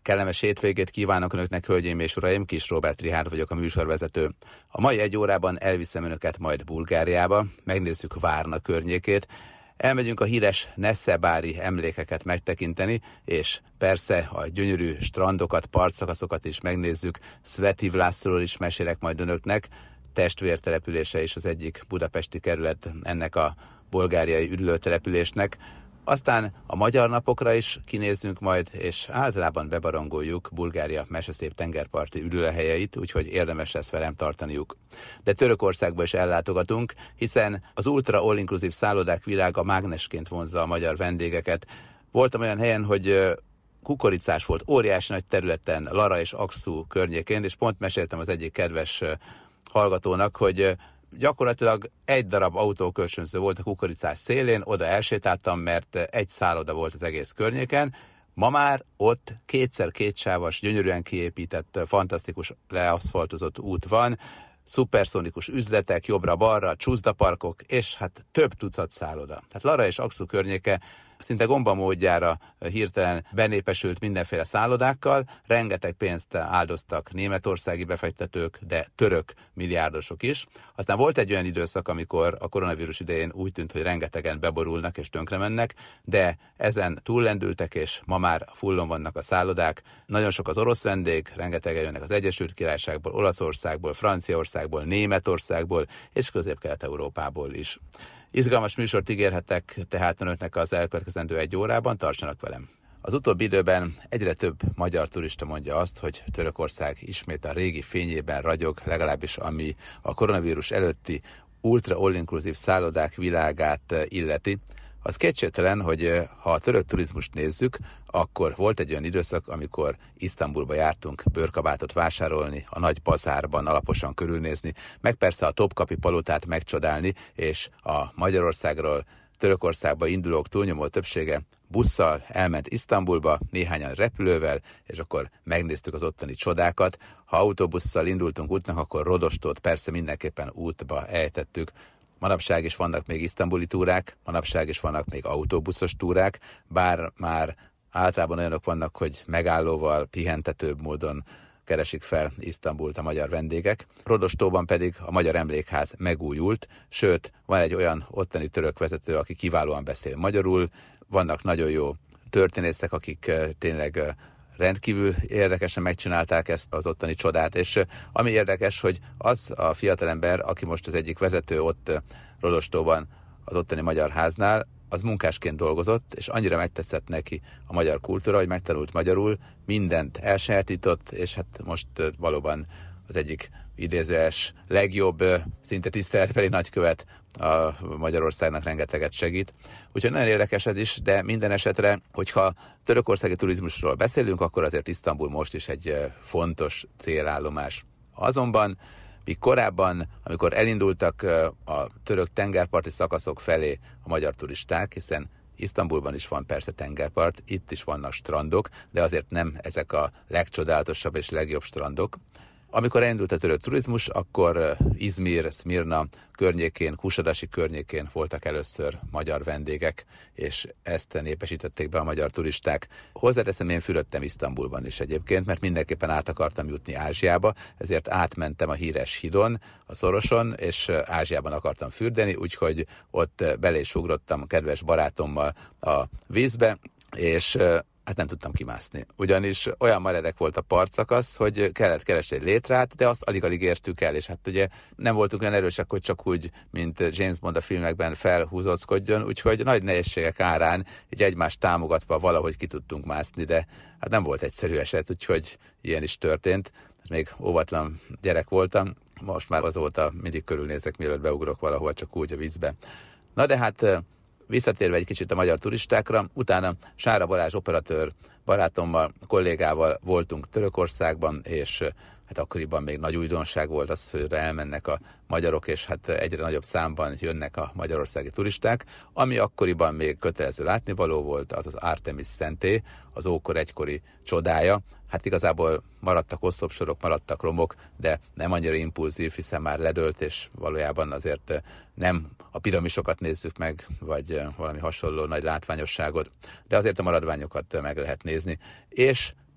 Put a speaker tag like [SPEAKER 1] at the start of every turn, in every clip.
[SPEAKER 1] Kellemes hétvégét kívánok Önöknek, hölgyeim és uraim, Kis Róbert Richárd vagyok, a műsorvezető. A mai egy órában elviszem Önöket majd Bulgáriába, megnézzük Várna környékét, elmegyünk a híres Nessebári emlékeket megtekinteni, és persze a gyönyörű strandokat, partszakaszokat is megnézzük, Sveti Vlaszról is mesélek majd Önöknek, testvértelepülése is az egyik budapesti kerület ennek a bulgáriai üdülőtelepülésnek. Aztán a magyar napokra is kinézzünk majd, és általában bebarangoljuk Bulgária meseszép tengerparti üdülőhelyeit, úgyhogy érdemes lesz velem tartaniuk. De Törökországba is ellátogatunk, hiszen az ultra all-inclusive szállodák világa mágnesként vonzza a magyar vendégeket. Voltam olyan helyen, hogy kukoricás volt, óriási nagy területen, Lara és Akszú környékén, és pont meséltem az egyik kedves hallgatónak, hogy gyakorlatilag egy darab autókölcsönző volt a kukoricás szélén, oda elsétáltam, mert egy szálloda volt az egész környéken. Ma már ott 2x2 sávas, gyönyörűen kiépített, fantasztikus leaszfaltozott út van, szuperszonikus üzletek, jobbra-balra, csúszdaparkok, és hát több tucat szálloda. Tehát Lara és Akszú környéke szinte gombamódjára hirtelen benépesült mindenféle szállodákkal, rengeteg pénzt áldoztak németországi befektetők, de török milliárdosok is. Aztán volt egy olyan időszak, amikor a koronavírus idején úgy tűnt, hogy rengetegen beborulnak és tönkre mennek, de ezen túllendültek, és ma már fullon vannak a szállodák. Nagyon sok az orosz vendég, rengetegen jönnek az Egyesült Királyságból, Olaszországból, Franciaországból, Németországból és Közép-Kelet-Európából is. Izgalmas műsort ígérhetek tehát Önöknek az elkövetkezendő egy órában, tartsanak velem. Az utóbbi időben egyre több magyar turista mondja azt, hogy Törökország ismét a régi fényében ragyog, legalábbis ami a koronavírus előtti ultra all-inclusive szállodák világát illeti. Az kétségtelen, hogy ha a török turizmust nézzük, akkor volt egy olyan időszak, amikor Isztambulba jártunk bőrkabátot vásárolni, a nagy bazárban alaposan körülnézni, meg persze a Topkapi palotát megcsodálni, és a Magyarországról Törökországba indulók túlnyomó többsége busszal elment Isztambulba, néhányan repülővel, és akkor megnéztük az ottani csodákat. Ha autóbusszal indultunk útnak, akkor Rodostót persze mindenképpen útba ejtettük. Manapság is vannak még isztambuli túrák, manapság is vannak még autóbuszos túrák, bár már általában olyanok vannak, hogy megállóval, pihentetőbb módon keresik fel Isztambult a magyar vendégek. Rodostóban pedig a Magyar Emlékház megújult, sőt, van egy olyan ottani török vezető, aki kiválóan beszél magyarul, vannak nagyon jó történészek, akik tényleg rendkívül érdekesen megcsinálták ezt az ottani csodát, és ami érdekes, hogy az a fiatalember, aki most az egyik vezető ott Rodostóban az ottani magyar háznál, az munkásként dolgozott, és annyira megtetszett neki a magyar kultúra, hogy megtanult magyarul, mindent elsajátított, és hát most valóban az egyik idézőes legjobb, szinte tiszteletbeli nagykövet a Magyarországnak rengeteget segít. Úgyhogy nagyon érdekes ez is, de minden esetre, hogyha törökországi turizmusról beszélünk, akkor azért Isztambul most is egy fontos célállomás. Azonban míg korábban, amikor elindultak a török tengerparti szakaszok felé a magyar turisták, hiszen Isztambulban is van persze tengerpart, itt is vannak strandok, de azért nem ezek a legcsodálatosabb és legjobb strandok. Amikor elindult a török turizmus, akkor Izmir, Szmirna környékén, Kusadasi környékén voltak először magyar vendégek, és ezt népesítették be a magyar turisták. Hozzáteszem, én fürödtem Isztambulban is egyébként, mert mindenképpen át akartam jutni Ázsiába, ezért átmentem a híres hídon, a Szoroson, és Ázsiában akartam fürdeni, úgyhogy ott bele is ugrottam kedves barátommal a vízbe, és hát nem tudtam kimászni. Ugyanis olyan meredek volt a partszakasz, hogy kellett keresni egy létrát, de azt alig-alig értük el, és hát ugye nem voltunk olyan erősek, hogy csak úgy, mint James Bond a filmekben felhúzózkodjon, úgyhogy nagy nehézségek árán, így egymást támogatva valahogy ki tudtunk mászni, de hát nem volt egyszerű eset, úgyhogy ilyen is történt. Még óvatlan gyerek voltam, most már azóta mindig körülnézek, mielőtt beugrok valahol, csak úgy a vízbe. Na de hát visszatérve egy kicsit a magyar turistákra, utána Sára Balázs operatőr barátommal, kollégával voltunk Törökországban, és hát akkoriban még nagy újdonság volt az, hogy elmennek a magyarok, és hát egyre nagyobb számban jönnek a magyarországi turisták. Ami akkoriban még kötelező látnivaló volt, az az Artemis szentély, az ókor egykori csodája. Hát igazából maradtak oszlopsorok, maradtak romok, de nem annyira impulzív, hiszen már ledőlt, és valójában azért nem a piramisokat nézzük meg, vagy valami hasonló nagy látványosságot, de azért a maradványokat meg lehet nézni. És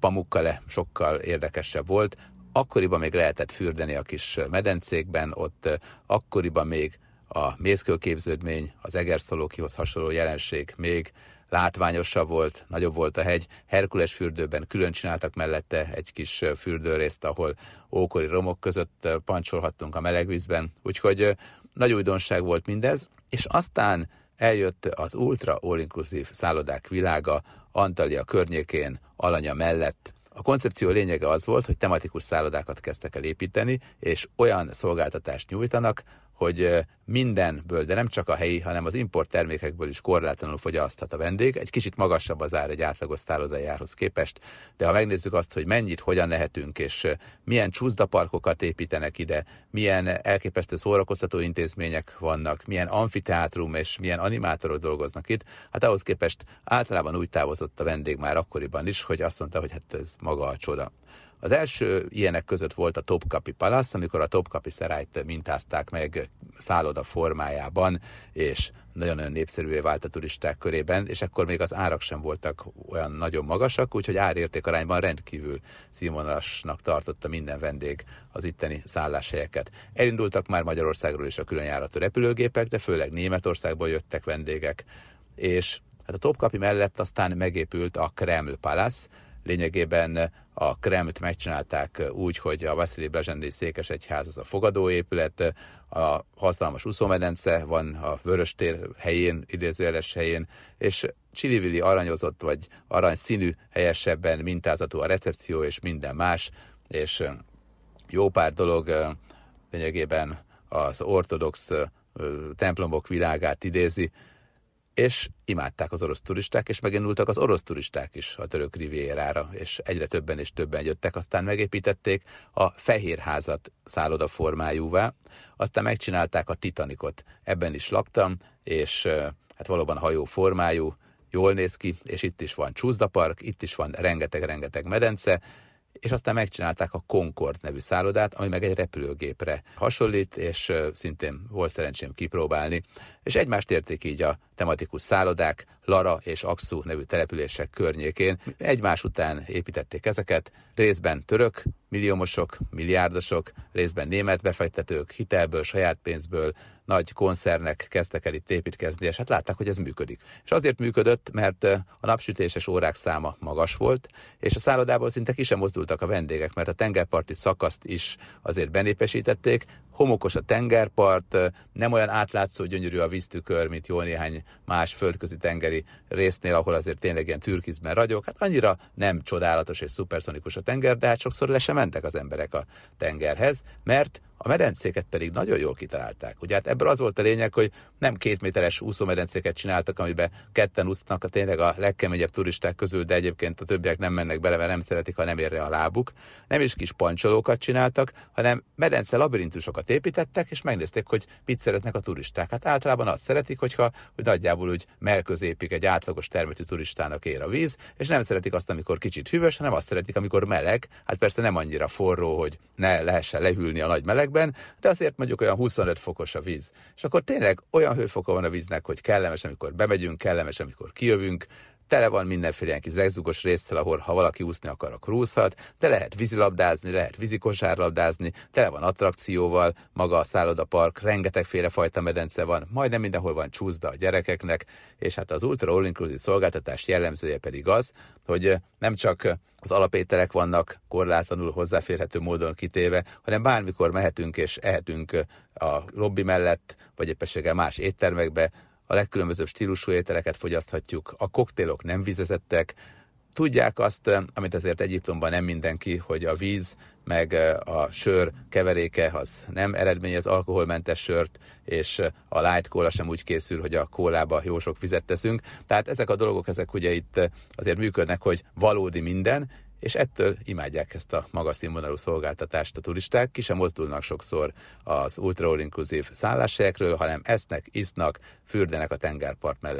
[SPEAKER 1] Pamukkale sokkal érdekesebb volt. Akkoriban még lehetett fürdeni a kis medencékben, ott akkoriban még a mészkőképződmény, az egerszalókihoz hasonló jelenség még látványosabb volt, nagyobb volt a hegy. Herkules fürdőben külön csináltak mellette egy kis fürdőrészt, ahol ókori romok között pancsolhattunk a melegvízben. Úgyhogy nagy újdonság volt mindez, és aztán eljött az ultra all-inclusive szállodák világa Antalya környékén, Alanya mellett. A koncepció lényege az volt, hogy tematikus szállodákat kezdtek el építeni, és olyan szolgáltatást nyújtanak, hogy mindenből, de nem csak a helyi, hanem az import termékekből is korlátlanul fogyaszthat a vendég. Egy kicsit magasabb az ár egy átlagos szállodai árhoz képest, de ha megnézzük azt, hogy mennyit, hogyan lehetünk, és milyen csúszdaparkokat építenek ide, milyen elképesztő szórakoztató intézmények vannak, milyen amfiteátrum és milyen animátorok dolgoznak itt, hát ahhoz képest általában úgy távozott a vendég már akkoriban is, hogy azt mondta, hogy hát ez maga a csoda. Az első ilyenek között volt a Topkapi Palace, amikor a Topkapi Szerályt mintázták meg szálloda formájában, és nagyon-nagyon népszerűvé vált a turisták körében, és akkor még az árak sem voltak olyan nagyon magasak, úgyhogy árérték arányban rendkívül színvonalasnak tartotta minden vendég az itteni szálláshelyeket. Elindultak már Magyarországról is a különjáratú repülőgépek, de főleg Németországból jöttek vendégek, és hát a Topkapi mellett aztán megépült a Kreml Palace. Lényegében a Kremlt megcsinálták úgy, hogy a Vasilij Blazsendyi székesegyház az a fogadóépület, a hatalmas úszómedence van a Vöröstér helyén, idézőjeles helyén, és csili-vili aranyozott vagy aranyszínű helyesebben mintázatú a recepció és minden más, és jó pár dolog lényegében az ortodox templomok világát idézi, és imádták az orosz turisták, és megindultak az orosz turisták is a török rivierára, és egyre többen és többen jöttek, aztán megépítették a Fehérházat szálloda formájúvá, aztán megcsinálták a Titanicot, ebben is laktam, és hát valóban hajó formájú, jól néz ki, és itt is van csúszdapark, itt is van rengeteg-rengeteg medence, és aztán megcsinálták a Concord nevű szállodát, ami meg egy repülőgépre hasonlít, és szintén volt szerencsém kipróbálni. És egymást érték így a tematikus szállodák, Lara és Aksu nevű települések környékén. Egymás után építették ezeket, részben török milliómosok, milliárdosok, részben német befektetők, hitelből, saját pénzből, nagy koncernek kezdtek el itt építkezni, és hát látták, hogy ez működik. És azért működött, mert a napsütéses órák száma magas volt, és a szállodából szinte ki sem mozdultak a vendégek, mert a tengerparti szakaszt is azért benépesítették, homokos a tengerpart, nem olyan átlátszó, gyönyörű a víztükör, mint jó néhány más földközi tengeri résznél, ahol azért tényleg ilyen türkizben ragyog. Hát annyira nem csodálatos és szuperszonikus a tenger, de hát sokszor le sem mentek az emberek a tengerhez, mert a medencéket pedig nagyon jól kitalálták. Ugye hát ebből az volt a lényeg, hogy nem 2 méteres úszómedencéket csináltak, amiben ketten úsznak, tényleg a legkeményebb turisták közül, de egyébként a többiek nem mennek bele, mert nem szeretik, ha nem ér rá a lábuk. Nem is kis pancsolókat csináltak, hanem medence labirintusokat építettek, és megnézték, hogy mit szeretnek a turisták. Hát általában azt szeretik, hogy nagyjából úgy mellközépig egy átlagos termetű turistának ér a víz, és nem szeretik azt, amikor kicsit hűvös, hanem azt szeretik, amikor meleg. Hát persze nem annyira forró, hogy ne lehessen lehűlni a nagy melegben, de azért mondjuk olyan 25 fokos a víz. És akkor tényleg olyan hőfoka van a víznek, hogy kellemes, amikor bemegyünk, kellemes, amikor kijövünk, tele van mindenféle ilyen kis zegzugos részsel, ahol ha valaki úszni akar, akkor úszhat, de lehet vízilabdázni, lehet vízikosárlabdázni, tele van attrakcióval, maga a szállodapark, rengetegféle fajta medence van, majdnem mindenhol van csúszda a gyerekeknek, és hát az Ultra All Inclusive szolgáltatás jellemzője pedig az, hogy nem csak az alapételek vannak korlátlanul hozzáférhető módon kitéve, hanem bármikor mehetünk és ehetünk a lobby mellett, vagy éppenséggel más éttermekbe, a legkülönbözőbb stílusú ételeket fogyaszthatjuk, a koktélok nem vízezettek, tudják azt, amit azért Egyiptomban nem mindenki, hogy a víz meg a sör keveréke az nem eredményez alkoholmentes sört, és a light cola sem úgy készül, hogy a kólába jó sok vizet teszünk. Tehát ezek a dolgok, ezek ugye itt azért működnek, hogy valódi minden, és ettől imádják ezt a magas színvonalú szolgáltatást a turisták, ki sem mozdulnak sokszor az Ultra All Inclusive szálláshelyekről, hanem esznek, isznak, fürdenek a tengerpart mellett.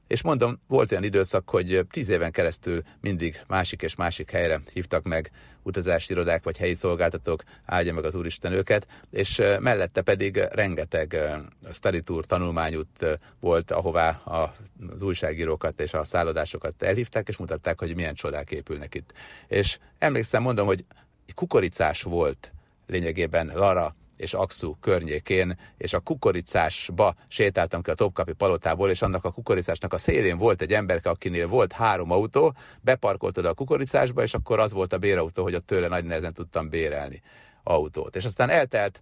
[SPEAKER 1] És mondom, volt olyan időszak, hogy 10 éven keresztül mindig másik és másik helyre hívtak meg utazási irodák vagy helyi szolgáltatók, áldja meg az Úristen őket, és mellette pedig rengeteg study tour tanulmányút volt, ahová az újságírókat és a szállodásokat elhívták, és mutatták, hogy milyen csodák épülnek itt. És emlékszem, mondom, hogy kukoricás volt lényegében Lara és Akszú környékén, és a kukoricásba sétáltam ki a Topkapi palotából, és annak a kukoricásnak a szélén volt egy emberke, akinél volt 3 autó, beparkolt oda a kukoricásba, és akkor az volt a bérautó, hogy ott tőle nagy nehezen tudtam bérelni autót. És aztán eltelt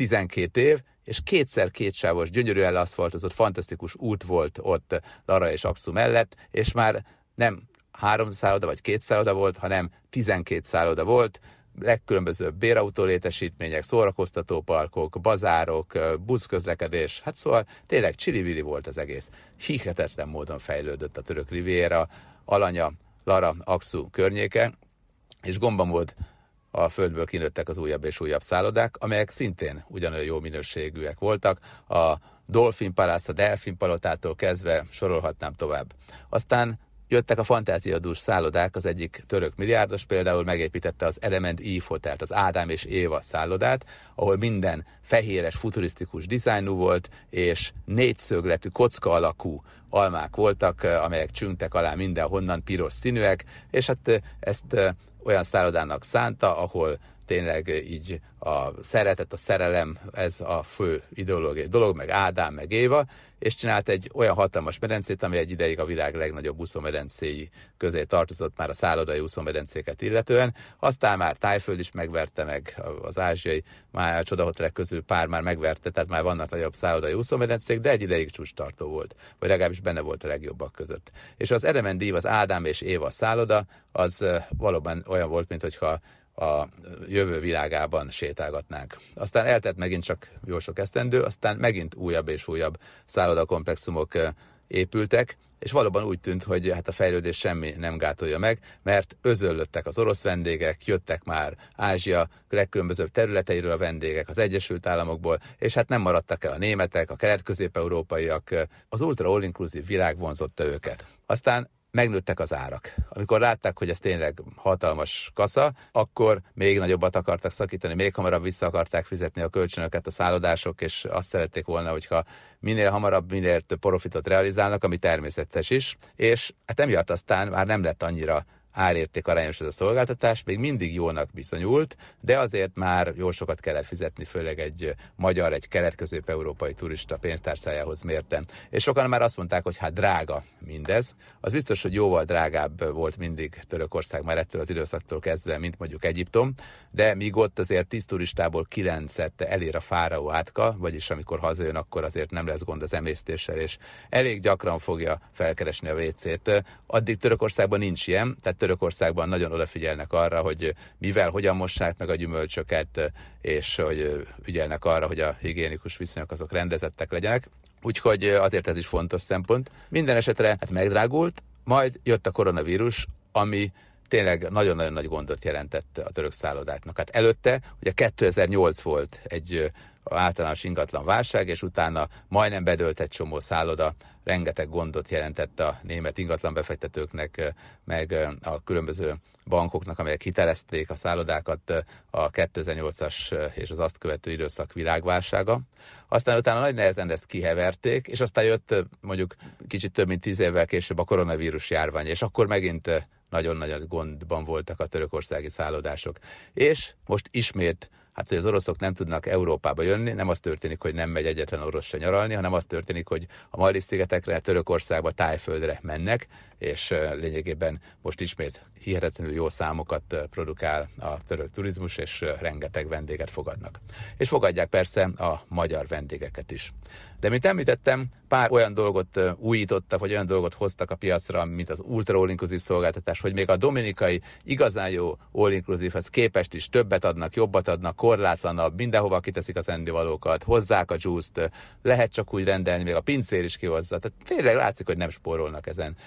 [SPEAKER 1] 12 év, és 2x2 sávos, gyönyörűen leaszfaltozott, fantasztikus út volt ott Lara és Akszú mellett, és már nem 3 szálloda vagy 2 szálloda volt, hanem 12 szálloda volt, legkülönbözőbb bérautó létesítmények, szórakoztatóparkok, bazárok, buszközlekedés, hát szóval tényleg csili-vili volt az egész. Hihetetlen módon fejlődött a török riviera, Alanya, Lara, Akszú környéke, és gomba volt a földből kinőttek az újabb és újabb szállodák, amelyek szintén ugyanolyan jó minőségűek voltak, a Dolphin Palace, a Delfin Palotától kezdve sorolhatnám tovább. Aztán jöttek a fantáziadús szállodák, az egyik török milliárdos például megépítette az Element Eve hotelt, az Ádám és Éva szállodát, ahol minden fehéres, futurisztikus dizájnú volt, és 4 szögletű, kocka alakú almák voltak, amelyek csüngtek alá mindenhonnan, piros színűek, és hát ezt olyan szállodának szánta, ahol tényleg így a szeretet, a szerelem, ez a fő ideológiai dolog, meg Ádám, meg Éva, és csinált egy olyan hatalmas medencét, ami egy ideig a világ legnagyobb úszómedencéi közé tartozott már a szállodai úszómedencéket illetően. Aztán már Tájföld is megverte, meg az ázsiai csodahotelek közül pár már megverte, tehát már vannak nagyobb szállodai úszómedencék, de egy ideig csúcstartó volt, vagy legalábbis benne volt a legjobbak között. És az Element Eve, az Ádám és Éva szálloda, az valóban olyan volt, minthogyha a jövő világában sétálgatnánk. Aztán eltelt megint csak jó sok esztendő, aztán megint újabb és újabb szállodakomplexumok épültek, és valóban úgy tűnt, hogy hát a fejlődés semmi nem gátolja meg, mert özöllöttek az orosz vendégek, jöttek már Ázsia legkülönbözőbb területeiről a vendégek, az Egyesült Államokból, és hát nem maradtak el a németek, a kelet-közép-európaiak, az ultra all-inclusive világ vonzotta őket. Aztán megnőttek az árak. Amikor látták, hogy ez tényleg hatalmas kasza, akkor még nagyobbat akartak szakítani, még hamarabb vissza akarták fizetni a kölcsönöket a szállodások, és azt szerették volna, hogyha minél hamarabb, minél több profitot realizálnak, ami természetes is, és hát emiatt aztán már nem lett annyira árérték arányos ez a szolgáltatás, még mindig jónak bizonyult, de azért már jó sokat kellett fizetni, főleg egy magyar, egy kelet-közép-európai turista pénztárcájához mérten. És sokan már azt mondták, hogy hát drága mindez. Az biztos, hogy jóval drágább volt mindig Törökország már ettől az időszaktól kezdve, mint mondjuk Egyiptom, de míg ott azért 10 turistából 9-et elér a fáraó átka, vagyis amikor hazajön, akkor azért nem lesz gond az emésztéssel, és elég gyakran fogja felkeresni a WC-t. Addig Törökországban nincs ilyen, tehát Törökországban nagyon odafigyelnek arra, hogy mivel, hogyan mossák meg a gyümölcsöket, és hogy ügyelnek arra, hogy a higiénikus viszonyok azok rendezettek legyenek. Úgyhogy azért ez is fontos szempont. Minden esetre hát megdrágult, majd jött a koronavírus, ami tényleg nagyon-nagyon nagy gondot jelentett a török szállodáknak. Hát előtte ugye 2008 volt egy általános ingatlan válság, és utána majdnem bedőlt egy csomó szálloda, rengeteg gondot jelentett a német ingatlanbefektetőknek, meg a különböző bankoknak, amelyek hitelezték a szállodákat, a 2008-as és az azt követő időszak világválsága. Aztán utána nagy nehezen ezt kiheverték, és aztán jött mondjuk kicsit több mint 10 évvel később a koronavírus járvány, és akkor megint nagyon-nagyon gondban voltak a törökországi szállodások. És most ismét, hát hogy az oroszok nem tudnak Európába jönni, nem az történik, hogy nem megy egyetlen orosz se nyaralni, hanem az történik, hogy a Maldív-szigetekre, Törökországba, Tájföldre mennek, és lényegében most ismét hihetetlenül jó számokat produkál a török turizmus, és rengeteg vendéget fogadnak. És fogadják persze a magyar vendégeket is. De mint említettem, pár olyan dolgot újítottak, vagy olyan dolgot hoztak a piacra, mint az ultra all-inclusive szolgáltatás, hogy még a dominikai igazán jó all-inclusive-hez képest is többet adnak, jobbat adnak, korlátlanabb, mindenhova kiteszik az ennivalókat, hozzák a juice-t, lehet csak úgy rendelni, még a pincér is kihozza. Tehát tényleg látszik, hogy nem spórolnak ezen. És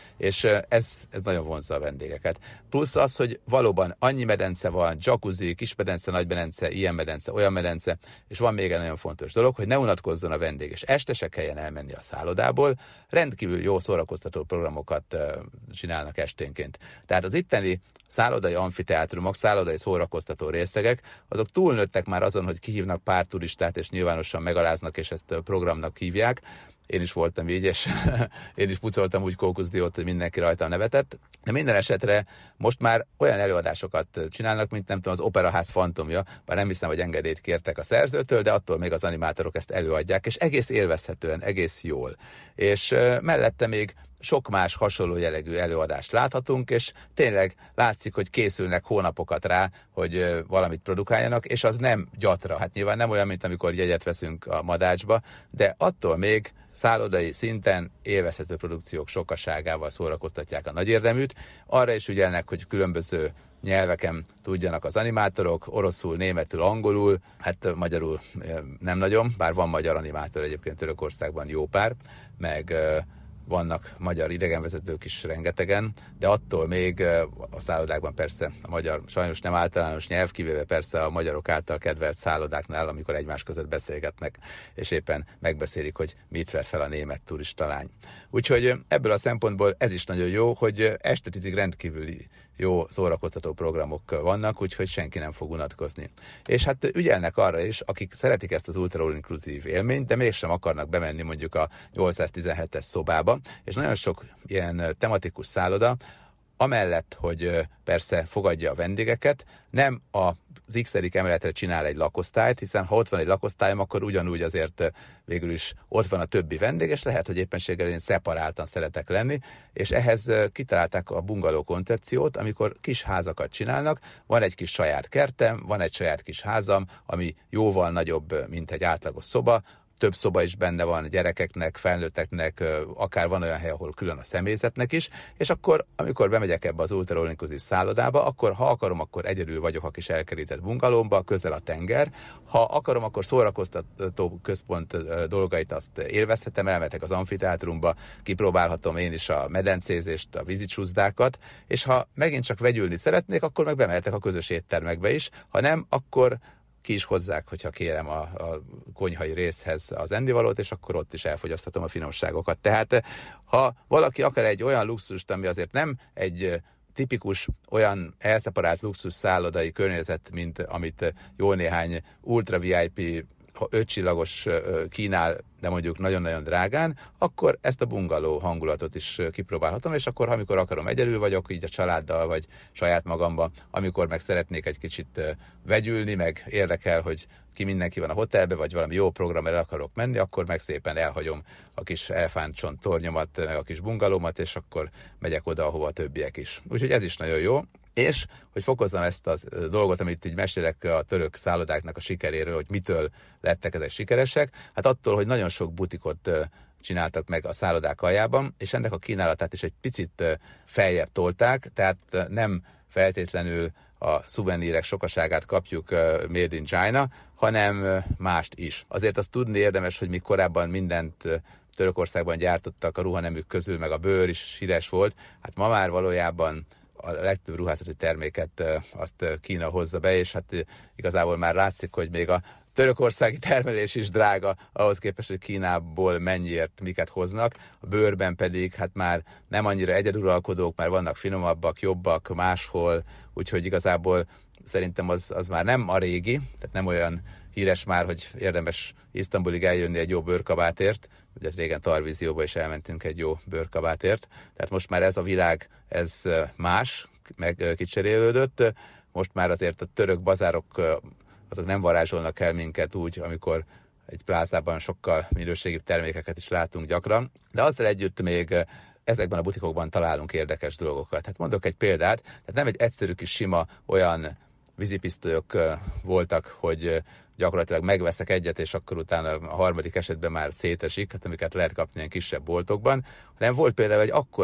[SPEAKER 1] és ez nagyon vonzza a vendégeket. Plusz az, hogy valóban annyi medence van, jacuzzi, kis medence, nagy medence, ilyen medence, olyan medence, és van még egy nagyon fontos dolog, hogy ne unatkozzon a vendég, és este se kelljen elmenni a szállodából, rendkívül jó szórakoztató programokat csinálnak esténként. Tehát az itteni szállodai amfiteátrumok, szállodai szórakoztató részlegek, azok túlnőttek már azon, hogy kihívnak pár turistát, és nyilvánosan megaláznak, és ezt programnak hívják. Én is voltam így, és én is pucoltam úgy kókuszdiót, hogy mindenki rajta nevetett. De minden esetre most már olyan előadásokat csinálnak, mint nem tudom, az Operaház fantomja, bár nem hiszem, hogy engedélyt kértek a szerzőtől, de attól még az animátorok ezt előadják, és egész élvezhetően, egész jól. És mellette még sok más hasonló jellegű előadást láthatunk, és tényleg látszik, hogy készülnek hónapokat rá, hogy valamit produkáljanak, és az nem gyatra. Hát nyilván nem olyan, mint amikor jegyet veszünk a Madácsba, de attól még szállodai szinten élvezhető produkciók sokaságával szórakoztatják a nagy érdeműt. Arra is ügyelnek, hogy különböző nyelveken tudjanak az animátorok, oroszul, németül, angolul, hát magyarul nem nagyon, bár van magyar animátor egyébként Törökországban jó pár, meg vannak magyar idegenvezetők is rengetegen, de attól még a szállodákban persze a magyar sajnos nem általános nyelv, kivéve persze a magyarok által kedvelt szállodáknál, amikor egymás között beszélgetnek, és éppen megbeszélik, hogy mit ver fel a német turistalány. Úgyhogy ebből a szempontból ez is nagyon jó, hogy este 10-ig rendkívüli jó szórakoztató programok vannak, úgyhogy senki nem fog unatkozni. És hát ügyelnek arra is, akik szeretik ezt az ultra all-inclusive élményt, de mégsem akarnak bemenni mondjuk a 817-es szobába, és nagyon sok ilyen tematikus szálloda, amellett, hogy persze fogadja a vendégeket, nem az x-edik emeletre csinál egy lakosztályt, hiszen ha ott van egy lakosztályom, akkor ugyanúgy azért végül is ott van a többi vendég, és lehet, hogy éppenséggel én szeparáltan szeretek lenni, és ehhez kitalálták a bungaló koncepciót, amikor kis házakat csinálnak, van egy kis saját kertem, van egy saját kis házam, ami jóval nagyobb, mint egy átlagos szoba, több szoba is benne van gyerekeknek, felnőtteknek, akár van olyan hely, ahol külön a személyzetnek is, és akkor, amikor bemegyek ebbe az ultra all-inclusive szállodába, akkor ha akarom, akkor egyedül vagyok a kis elkerített bungalomba, közel a tenger, ha akarom, akkor szórakoztató központ dolgait azt élvezhetem, elmehetek az amfiteátrumba, kipróbálhatom én is a medencézést, a vízicsúszdákat, és ha megint csak vegyülni szeretnék, akkor meg bemehetek a közös éttermekbe is, ha nem, akkor ki is hozzák, hogyha kérem a konyhai részhez az ennivalót, és akkor ott is elfogyaszthatom a finomságokat. Tehát ha valaki akar egy olyan luxust, ami azért nem egy tipikus, olyan elszeparált luxus szállodai környezet, mint amit jó néhány ultra VIP 5 csillagos kínál, de mondjuk nagyon-nagyon drágán, akkor ezt a bungaló hangulatot is kipróbálhatom, és akkor, amikor akarom, egyedül vagyok, így a családdal, vagy saját magamba, amikor meg szeretnék egy kicsit vegyülni, meg érdekel, hogy ki mindenki van a hotelbe, vagy valami jó programra el akarok menni, akkor meg szépen elhagyom a kis elefántcsont tornyomat, meg a kis bungalómat, és akkor megyek oda, ahova a többiek is. Úgyhogy ez is nagyon jó. És, hogy fokozzam ezt a dolgot, amit így mesélek a török szállodáknak a sikeréről, hogy mitől lettek ezek sikeresek, hát attól, hogy nagyon sok butikot csináltak meg a szállodák aljában, és ennek a kínálatát is egy picit feljebb tolták, tehát nem feltétlenül a szuvenírek sokaságát kapjuk Made in China, hanem mást is. Azért azt tudni érdemes, hogy mi korábban mindent Törökországban gyártottak a ruhaneműk közül, meg a bőr is híres volt, hát ma már valójában a legtöbb ruházati terméket azt Kína hozza be, és hát igazából már látszik, hogy még a törökországi termelés is drága, ahhoz képest, hogy Kínából mennyiért miket hoznak. A bőrben pedig hát már nem annyira egyeduralkodók, már vannak finomabbak, jobbak máshol, úgyhogy igazából szerintem az már nem a régi, tehát nem olyan híres már, hogy érdemes Isztambulig eljönni egy jó bőrkabátért, ugye régen Tarvízióba is elmentünk egy jó bőrkabátért, tehát most már ez a világ, ez más, meg kicserélődött, most már azért a török bazárok azok nem varázsolnak el minket úgy, amikor egy plázában sokkal minőségibb termékeket is látunk gyakran, de azzal együtt még ezekben a butikokban találunk érdekes dolgokat. Hát mondok egy példát, tehát nem egy egyszerű kis sima olyan vízipisztolyok voltak, hogy gyakorlatilag megveszek egyet, és akkor utána a harmadik esetben már szétesik, hát amiket lehet kapni ilyen kisebb boltokban, hanem volt például egy akkora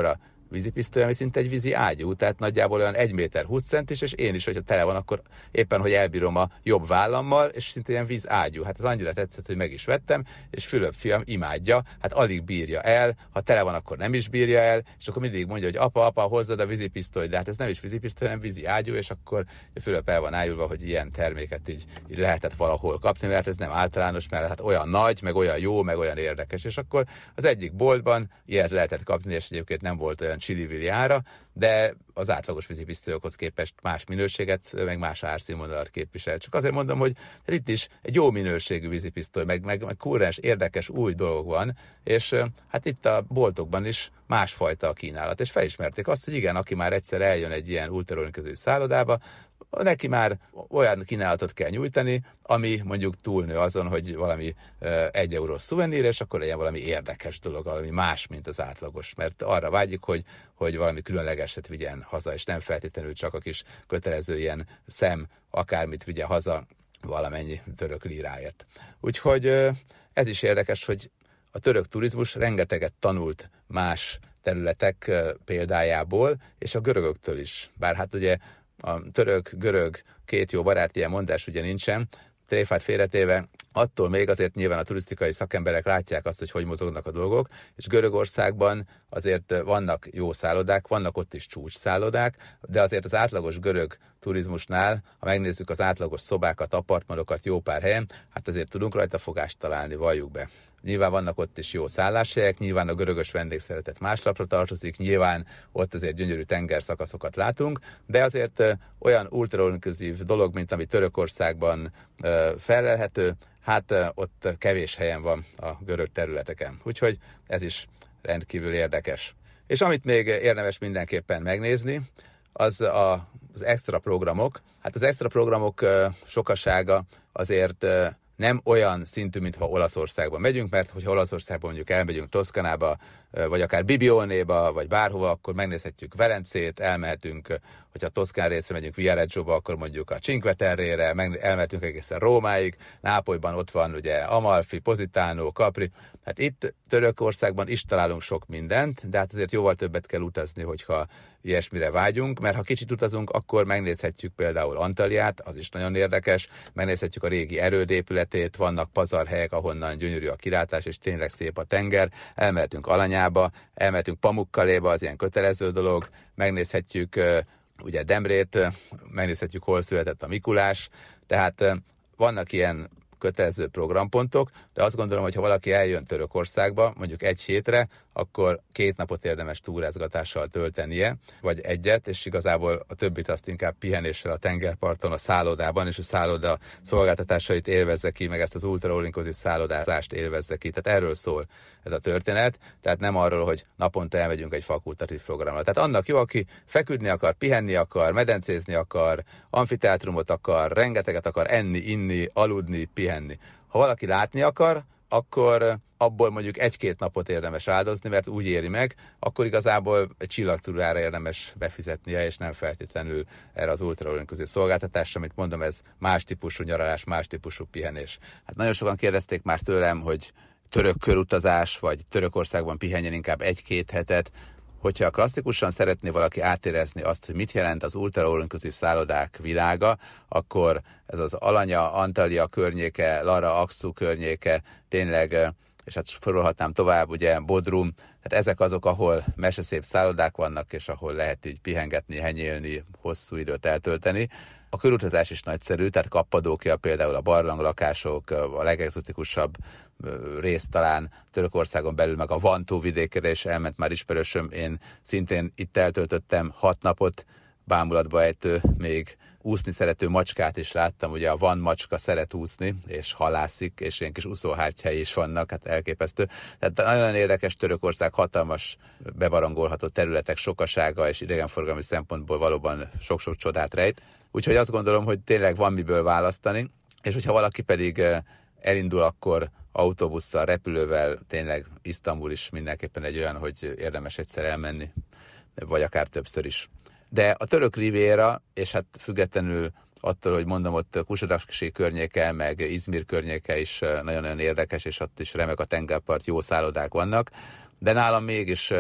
[SPEAKER 1] vízipisztoly, ami szinte egy vízi ágyú, tehát nagyjából olyan 1 méter 20 centis, és én is, hogyha tele van, akkor éppen, hogy elbírom a jobb vállammal, és szinte ilyen víz ágyú. Hát ez annyira tetszett, hogy meg is vettem, és Fülöp fiam imádja, hát alig bírja el, ha tele van, akkor nem is bírja el, és akkor mindig mondja, hogy apa, hozzad a vízipisztoly, de hát ez nem is vízipisztoly, hanem vízi ágyú, és akkor Fülöp el van ájulva, hogy ilyen terméket így lehetett valahol kapni, mert ez nem általános, mert hát olyan nagy, meg olyan jó, meg olyan érdekes, és akkor az egyik boltban ilyet lehetett kapni, és egyébként nem volt olyan csili-vili ára, de az átlagos vízipisztolyokhoz képest más minőséget, meg más árszínvonalat képvisel. Csak azért mondom, hogy itt is egy jó minőségű vízipisztoly, meg kúrens, érdekes új dolog van, és hát itt a boltokban is másfajta a kínálat. És felismerték azt, hogy igen, aki már egyszer eljön egy ilyen ultraorganikus szállodába, neki már olyan kínálatot kell nyújtani, ami mondjuk túlnő azon, hogy valami 1 eurós szuvenír, és akkor legyen valami érdekes dolog, valami más, mint az átlagos. Mert arra vágyjuk, hogy valami különlegeset vigyen haza, és nem feltétlenül csak a kis kötelező ilyen szem, akármit vigyen haza valamennyi török líráért. Úgyhogy ez is érdekes, hogy a török turizmus rengeteget tanult más területek példájából, és a görögöktől is. Bár hát ugye a török-görög két jó barát, ilyen mondás ugye nincsen, tréfát félretéve, attól még azért nyilván a turisztikai szakemberek látják azt, hogy mozognak a dolgok, és Görögországban azért vannak jó szállodák, vannak ott is csúcsszállodák, de azért az átlagos görög turizmusnál, ha megnézzük az átlagos szobákat, apartmanokat jó pár helyen, hát azért tudunk rajta fogást találni, valljuk be. Nyilván vannak ott is jó szálláshelyek, nyilván a görögös vendégszeretet más lapra tartozik, nyilván ott azért gyönyörű tengerszakaszokat látunk, de azért olyan ultra-inkluzív dolog, mint ami Törökországban fellelhető, hát ott kevés helyen van a görög területeken. Úgyhogy ez is rendkívül érdekes. És amit még érdemes mindenképpen megnézni, az az extra programok. Hát az extra programok sokasága azért nem olyan szintű, mintha Olaszországban megyünk, mert hogyha Olaszországban mondjuk elmegyünk Toszkanába, vagy akár Bibionéba, vagy bárhova, akkor megnézhetjük Velencét, elmehetünk, hogyha Toszkán részre megyünk Viareggioba, akkor mondjuk a Cinque Terrére, elmehetünk egészen Rómáig, Nápolyban ott van ugye Amalfi, Positano, Capri. Hát itt Törökországban is találunk sok mindent, de hát azért jóval többet kell utazni, hogyha ilyesmire vágyunk, mert ha kicsit utazunk, akkor megnézhetjük például Antaliát, az is nagyon érdekes, megnézhetjük a régi erődépületét, vannak pazarhelyek, ahonnan gyönyörű a kilátás, és tényleg szép a tenger, elmehetünk Alanyába, elmehetünk Pamukkaleéba, az ilyen kötelező dolog, megnézhetjük ugye Demrét, megnézhetjük, hol született a Mikulás, tehát vannak ilyen kötelező programpontok, de azt gondolom, hogy ha valaki eljön Törökországba, mondjuk 1 hétre, akkor 2 napot érdemes túrázgatással töltenie, vagy 1, és igazából a többit azt inkább pihenéssel a tengerparton, a szállodában, és a szálloda szolgáltatásait élvezze ki, meg ezt az ultra-all-inclusive szállodázást élvezze ki. Tehát erről szól ez a történet, tehát nem arról, hogy naponta elmegyünk egy fakultatív programra. Tehát annak jó, aki feküdni akar, pihenni akar, medencézni akar, amfiteátrumot akar, rengeteget akar enni, inni, aludni, pihenni. Ha valaki látni akar, akkor abból mondjuk 1-2 napot érdemes áldozni, mert úgy éri meg, akkor igazából egy csillagtúrára érdemes befizetnie, és nem feltétlenül erre az ultra-all-inclusive szolgáltatásra, amit mondom, ez más típusú nyaralás, más típusú pihenés. Hát nagyon sokan kérdezték már tőlem, hogy török körutazás, vagy Törökországban pihenjen inkább 1-2 hetet. Hogyha klasszikusan szeretné valaki átérezni azt, hogy mit jelent az ultra-all-inclusive szállodák világa, akkor ez az Alanya, Antalya környéke, Lara, Aksu környéke, tényleg, és hát sorolhatnám tovább, ugye Bodrum, tehát ezek azok, ahol meseszép szállodák vannak, és ahol lehet így pihengetni, henyélni, hosszú időt eltölteni. A körutazás is nagyszerű, tehát Kappadókia például, a barlanglakások, a legexotikusabb rész talán Törökországon belül, meg a Van vidékére is elment már ismerősöm. Én szintén itt eltöltöttem 6 napot, bámulatba ejtő, még úszni szerető macskát is láttam, ugye a Van macska szeret úszni, és halászik, és ilyen kis úszóhártyái is vannak, hát elképesztő. Tehát nagyon érdekes Törökország, hatalmas bebarangolható területek sokasága, és idegenforgalmi szempontból valóban sok-sok csodát rejt. Úgyhogy azt gondolom, hogy tényleg van miből választani, és hogyha valaki pedig elindul, akkor autóbusszal, repülővel, tényleg Isztambul is mindenképpen egy olyan, hogy érdemes egyszer elmenni, vagy akár többször is. De a török riviera, és hát függetlenül attól, hogy mondom, ott Kusadasi környéke, meg Izmir környéke is nagyon-nagyon érdekes, és ott is remek a tengerpart, jó szállodák vannak, de nálam mégis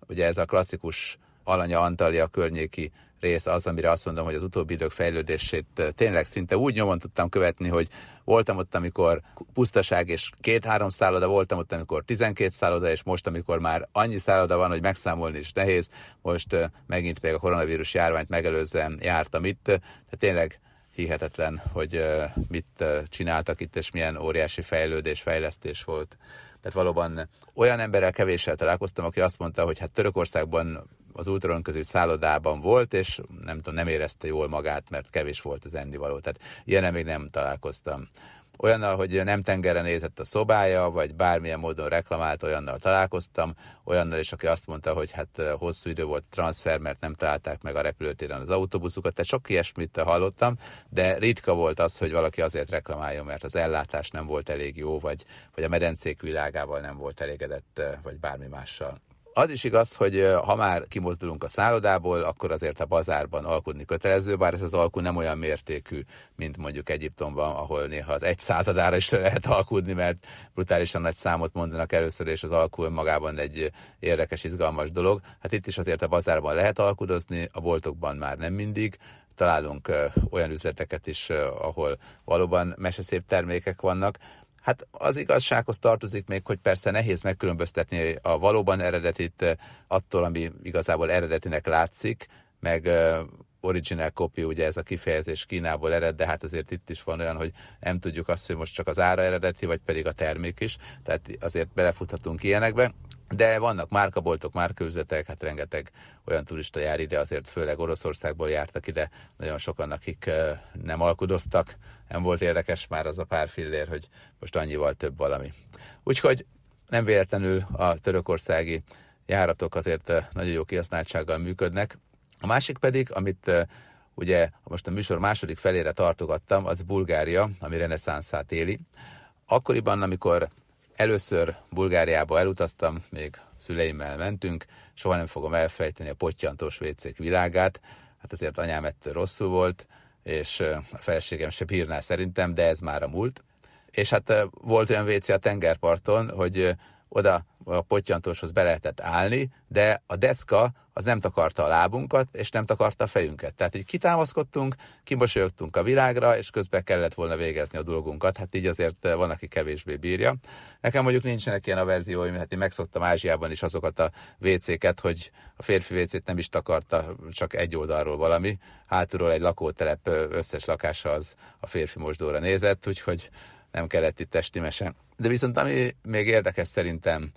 [SPEAKER 1] ugye ez a klasszikus Alanya Antalya környéki rész az, amire azt mondom, hogy az utóbbi idők fejlődését tényleg szinte úgy nyomon tudtam követni, hogy voltam ott, amikor pusztaság és 2-3 szálloda, voltam ott, amikor 12 szálloda, és most, amikor már annyi szálloda van, hogy megszámolni is nehéz, most megint még a koronavírus járványt megelőzően jártam itt, tehát tényleg hihetetlen, hogy mit csináltak itt, és milyen óriási fejlődés, fejlesztés volt. Tehát valóban olyan emberrel kevéssel találkoztam, aki azt mondta, hogy hát Törökországban az ultraron közül szállodában volt, és nem érezte jól magát, mert kevés volt az ennivaló. Tehát ilyennel még nem találkoztam. Olyannal, hogy nem tengerre nézett a szobája, vagy bármilyen módon reklamált, olyannal találkoztam, olyannal is, aki azt mondta, hogy hát hosszú idő volt transfer, mert nem találták meg a repülőtéren az autóbuszukat, tehát sok ilyesmit hallottam, de ritka volt az, hogy valaki azért reklamáljon, mert az ellátás nem volt elég jó, vagy a medencék világával nem volt elégedett, vagy bármi mással. Az is igaz, hogy ha már kimozdulunk a szállodából, akkor azért a bazárban alkudni kötelező, bár ez az alkú nem olyan mértékű, mint mondjuk Egyiptomban, ahol néha az 1/100-ára is lehet alkudni, mert brutálisan nagy számot mondanak először, és az alkú önmagában egy érdekes, izgalmas dolog. Hát itt is azért a bazárban lehet alkudozni, a boltokban már nem mindig. Találunk olyan üzleteket is, ahol valóban meseszép termékek vannak. Hát az igazsághoz tartozik még, hogy persze nehéz megkülönböztetni a valóban eredetit attól, ami igazából eredetinek látszik, meg original copy, ugye ez a kifejezés Kínából ered, de hát azért itt is van olyan, hogy nem tudjuk azt, hogy most csak az ára eredeti, vagy pedig a termék is, tehát azért belefuthatunk ilyenekbe. De vannak márkaboltok, márkaüzletek, hát rengeteg olyan turista jár ide, azért főleg Oroszországból jártak ide, nagyon sokan, akik nem alkudoztak, nem volt érdekes már az a pár fillér, hogy most annyival több valami. Úgyhogy nem véletlenül a törökországi járatok azért nagyon jó kihasználtsággal működnek. A másik pedig, amit ugye most a műsor második felére tartogattam, az Bulgária, ami reneszánszát éli. Akkoriban, amikor először Bulgáriába elutaztam, még szüleimmel mentünk, soha nem fogom elfelejteni a pottyantós vécék világát. Hát azért anyám ettől rosszul volt, és a feleségem se bírná szerintem, de ez már a múlt. És hát volt olyan vécé a tengerparton, hogy oda a pottyantóshoz be lehetett állni, de a deszka az nem takarta a lábunkat, és nem takarta a fejünket. Tehát így kitámaszkodtunk, kimosolyogtunk a világra, és közben kellett volna végezni a dolgunkat. Hát így azért van, aki kevésbé bírja. Nekem mondjuk nincsenek ilyen averzióim, hát én megszoktam Ázsiában is azokat a WC-ket, hogy a férfi WC-t nem is takarta, csak egy oldalról valami. Hátulról egy lakótelep összes lakása az a férfi mosdóra nézett, úgyhogy nem kellett itt testi mese. De viszont ami még érdekes szerintem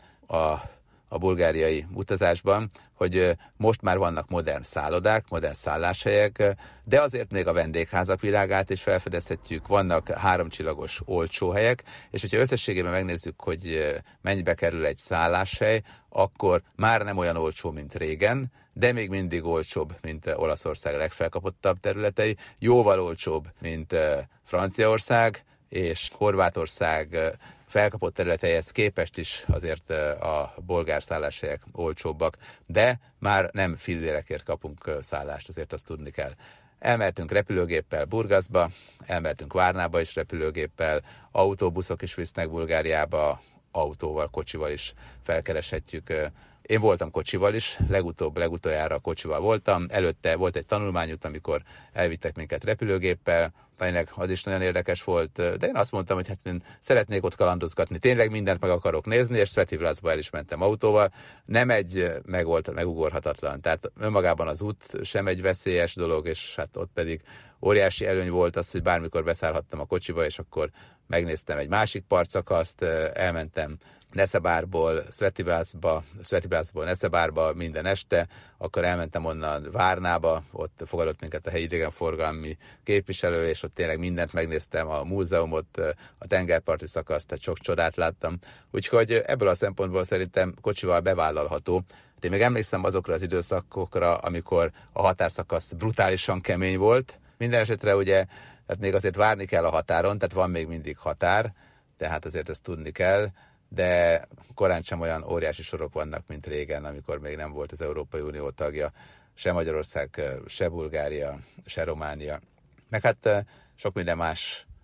[SPEAKER 1] a bulgáriai utazásban, hogy most már vannak modern szállodák, modern szálláshelyek, de azért még a vendégházak világát is felfedezhetjük, vannak 3 csillagos olcsó helyek, és hogyha összességében megnézzük, hogy mennyibe kerül egy szálláshely, akkor már nem olyan olcsó, mint régen, de még mindig olcsóbb, mint Olaszország legfelkapottabb területei, jóval olcsóbb, mint Franciaország, és Horvátország felkapott területeihez képest is azért a bolgár szálláshelyek olcsóbbak, de már nem fillérekért kapunk szállást, azért azt tudni kell. Elmehetünk repülőgéppel Burgaszba, elmehetünk Várnába is repülőgéppel, autóbuszok is visznek Bulgáriába, autóval, kocsival is felkereshetjük. Én voltam kocsival is, legutoljára kocsival voltam, előtte volt egy tanulmányút, amikor elvittek minket repülőgéppel, tényleg az is nagyon érdekes volt, de én azt mondtam, hogy hát én szeretnék ott kalandozgatni, tényleg mindent meg akarok nézni, és Svetivlászba el is mentem autóval. Nem egy megugorhatatlan, tehát önmagában az út sem egy veszélyes dolog, és hát ott pedig óriási előny volt az, hogy bármikor beszállhattam a kocsiba, és akkor megnéztem egy másik partszakaszt, elmentem Neszebárból Svetivlászból Neszebárba minden este, akkor elmentem onnan Várnába, ott fogadott minket a helyi idegenforgalmi képviselő, és ott tényleg mindent megnéztem, a múzeumot, a tengerparti szakaszt, tehát sok csodát láttam. Úgyhogy ebből a szempontból szerintem kocsival bevállalható. Én még emlékszem azokra az időszakokra, amikor a határszakasz brutálisan kemény volt. Minden esetre ugye, tehát még azért várni kell a határon, tehát van még mindig határ, tehát azért ezt tudni kell, de korán sem olyan óriási sorok vannak, mint régen, amikor még nem volt az Európai Unió tagja, se Magyarország, se Bulgária, se Románia. Meg hát sok minden más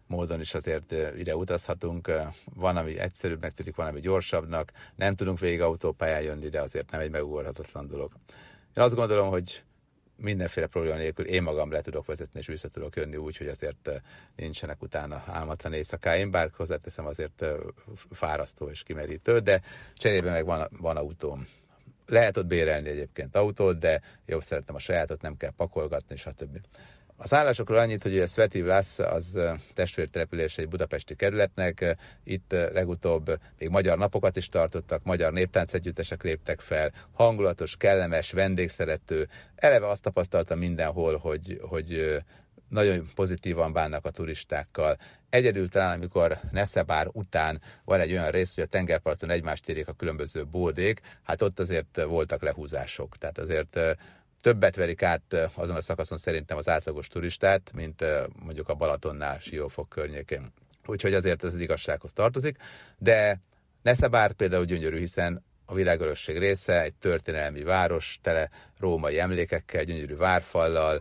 [SPEAKER 1] módon is azért ide utazhatunk. Van, ami egyszerűbbnek tűnik, van, ami gyorsabbnak. Nem tudunk végig autópályán jönni, de azért nem egy megugorhatatlan dolog. Én azt gondolom, hogy mindenféle probléma nélkül én magam le tudok vezetni, és vissza tudok jönni úgy, hogy azért nincsenek utána álmatlan éjszakáim, bár hozzáteszem azért fárasztó és kimerítő, de cserében meg van autóm. Lehet ott bérelni egyébként autót, de jobb szeretem a sajátot, nem kell pakolgatni, stb. A szállásokról annyit, hogy a Sveti Vlasz az testvértelepülés egy budapesti kerületnek, itt legutóbb még magyar napokat is tartottak, magyar néptáncegyüttesek léptek fel, hangulatos, kellemes, vendégszerető. Eleve azt tapasztaltam mindenhol, hogy nagyon pozitívan bánnak a turistákkal. Egyedül talán, amikor Neszebár után van egy olyan rész, hogy a tengerparton egymást érjék a különböző bódék, hát ott azért voltak lehúzások. Tehát azért többet verik át azon a szakaszon szerintem az átlagos turistát, mint mondjuk a Balatonnál, Siófok környékén. Úgyhogy azért ez az igazsághoz tartozik, de Neszebár például gyönyörű, hiszen a világörökség része, egy történelmi város, tele római emlékekkel, gyönyörű várfallal,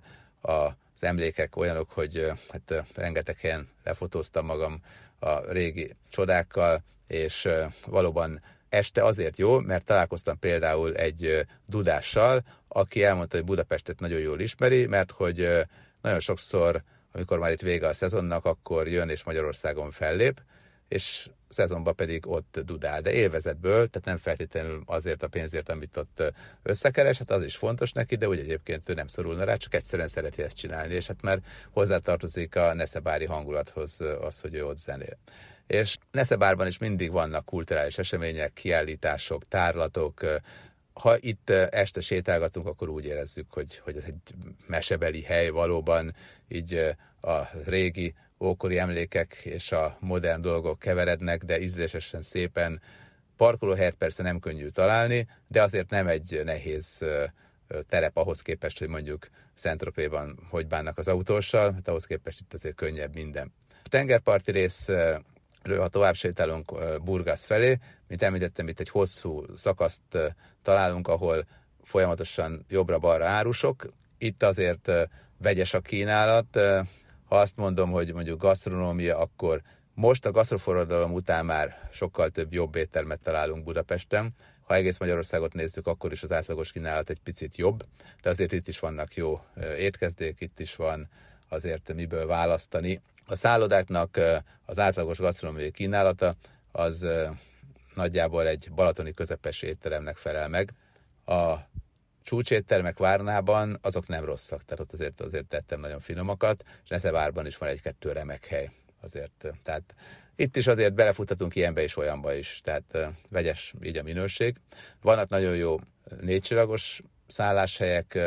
[SPEAKER 1] az emlékek olyanok, hogy hát rengeteg helyen lefotóztam magam a régi csodákkal, és valóban este azért jó, mert találkoztam például egy dudással, aki elmondta, hogy Budapestet nagyon jól ismeri, mert hogy nagyon sokszor, amikor már itt vége a szezonnak, akkor jön és Magyarországon fellép, és szezonban pedig ott dudál, de élvezetből, tehát nem feltétlenül azért a pénzért, amit ott összekeres, hát az is fontos neki, de úgy egyébként ő nem szorulna rá, csak egyszerűen szereti ezt csinálni, és hát már hozzátartozik a neszebári hangulathoz az, hogy ő ott zenél. És Neszebárban is mindig vannak kulturális események, kiállítások, tárlatok. Ha itt este sétálgatunk, akkor úgy érezzük, hogy ez egy mesebeli hely valóban, így a régi ókori emlékek és a modern dolgok keverednek, de ízlésesen szépen. Parkolóhelyet persze nem könnyű találni, de azért nem egy nehéz terep ahhoz képest, hogy mondjuk Saint-Tropezban hogy bánnak az autóssal, hát ahhoz képest itt azért könnyebb minden. A tengerparti részről, ha tovább sétálunk Burgas felé, mint említettem, itt egy hosszú szakaszt találunk, ahol folyamatosan jobbra-balra árusok. Itt azért vegyes a kínálat. Ha azt mondom, hogy mondjuk gasztronómia, akkor most a gasztroforradalom után már sokkal több jobb éttermet találunk Budapesten. Ha egész Magyarországot nézzük, akkor is az átlagos kínálat egy picit jobb, de azért itt is vannak jó étkezdék, itt is van azért miből választani. A szállodáknak az átlagos gasztronómiai kínálata az nagyjából egy balatoni közepes étteremnek felel meg. A csúcséttermek Várnában azok nem rosszak, tehát ott azért tettem nagyon finomakat, és Neszebárban is van egy-kettő remek hely azért. Tehát itt is azért belefuthatunk ilyenbe és olyanba is, tehát vegyes így a minőség. Vannak nagyon jó 4 csillagos szálláshelyek,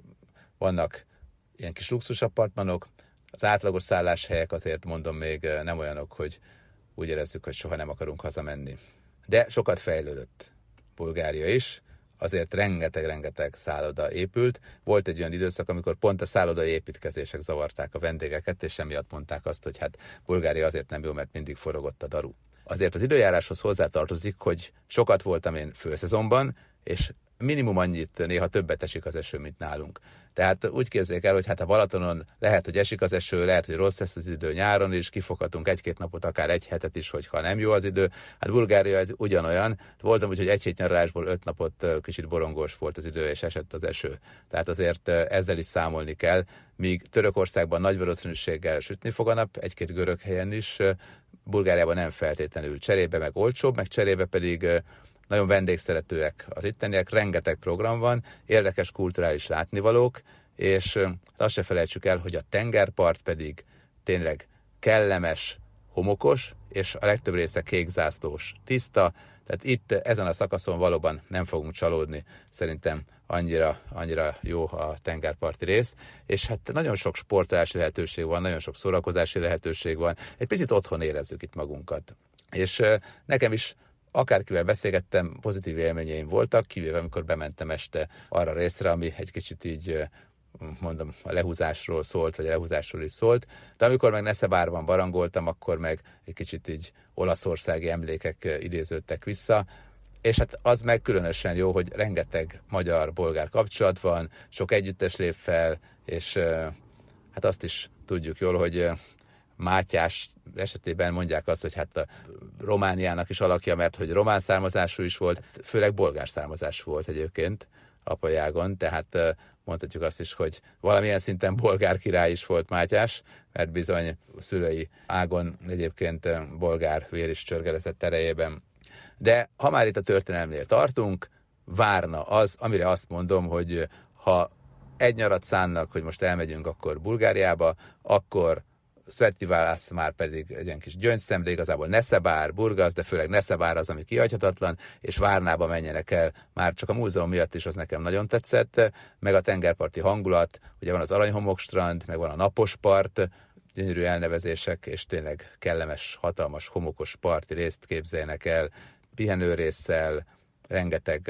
[SPEAKER 1] vannak ilyen kis luxusapartmanok, az átlagos szálláshelyek azért mondom még nem olyanok, hogy úgy érezzük, hogy soha nem akarunk hazamenni. De sokat fejlődött Bulgária is, azért rengeteg szálloda épült. Volt egy olyan időszak, amikor pont a szállodai építkezések zavarták a vendégeket, és emiatt mondták azt, hogy hát Bulgária azért nem jó, mert mindig forogott a daru. Azért az időjáráshoz hozzátartozik, hogy sokat voltam én főszezonban, és minimum annyit, néha többet esik az eső, mint nálunk. Tehát úgy képzeljék el, hogy hát a Balatonon lehet, hogy esik az eső, lehet, hogy rossz lesz az idő nyáron is, kifoghatunk 1-2 napot, akár 1 hetet is, hogyha nem jó az idő. Hát Bulgária ez ugyanolyan. Voltam úgy, hogy 1 hét nyaralásból 5 napot kicsit borongós volt az idő, és esett az eső. Tehát azért ezzel is számolni kell. Míg Törökországban nagy valószínűséggel sütni fog a nap, 1-2 görög helyen is, Bulgáriában nem feltétlenül. Cserébe meg olcsóbb, meg cserébe pedig nagyon vendégszeretőek az itteniek, rengeteg program van, érdekes kulturális látnivalók, és azt se felejtsük el, hogy a tengerpart pedig tényleg kellemes, homokos, és a legtöbb része kékzászlós, tiszta, tehát itt ezen a szakaszon valóban nem fogunk csalódni, szerintem annyira jó a tengerparti rész, és hát nagyon sok sportolási lehetőség van, nagyon sok szórakozási lehetőség van, egy picit otthon érezzük itt magunkat. És nekem is akárkivel beszélgettem, pozitív élményeim voltak, kivéve amikor bementem este arra részre, ami egy kicsit így, mondom, a lehúzásról szólt, vagy a lehúzásról is szólt, de amikor meg Neszebárban barangoltam, akkor meg egy kicsit így olaszországi emlékek idéződtek vissza, és hát az meg különösen jó, hogy rengeteg magyar-bolgár kapcsolat van, sok együttes lép fel, és hát azt is tudjuk jól, hogy Mátyás esetében mondják azt, hogy hát a Romániának is alakja, mert hogy román származású is volt, főleg bolgár származású volt egyébként apajágon, tehát mondhatjuk azt is, hogy valamilyen szinten bolgár király is volt Mátyás, mert bizony szülői ágon egyébként bolgár vér is csörgelezett erejében. De ha már itt a történelemnél tartunk, Várna az, amire azt mondom, hogy ha egy nyarat szánnak, hogy most elmegyünk akkor Bulgáriába, akkor Sveti Válasz már pedig egy ilyen kis gyöngyszemlé, igazából Nesebár, Burgas, de főleg Nesebár az, ami kihagyhatatlan, és Várnába menjenek el. Már csak a múzeum miatt is az nekem nagyon tetszett, meg a tengerparti hangulat, ugye van az Aranyhomokstrand, meg van a Napospart, gyönyörű elnevezések, és tényleg kellemes, hatalmas, homokos parti részt képzeljenek el, pihenőrésszel, rengeteg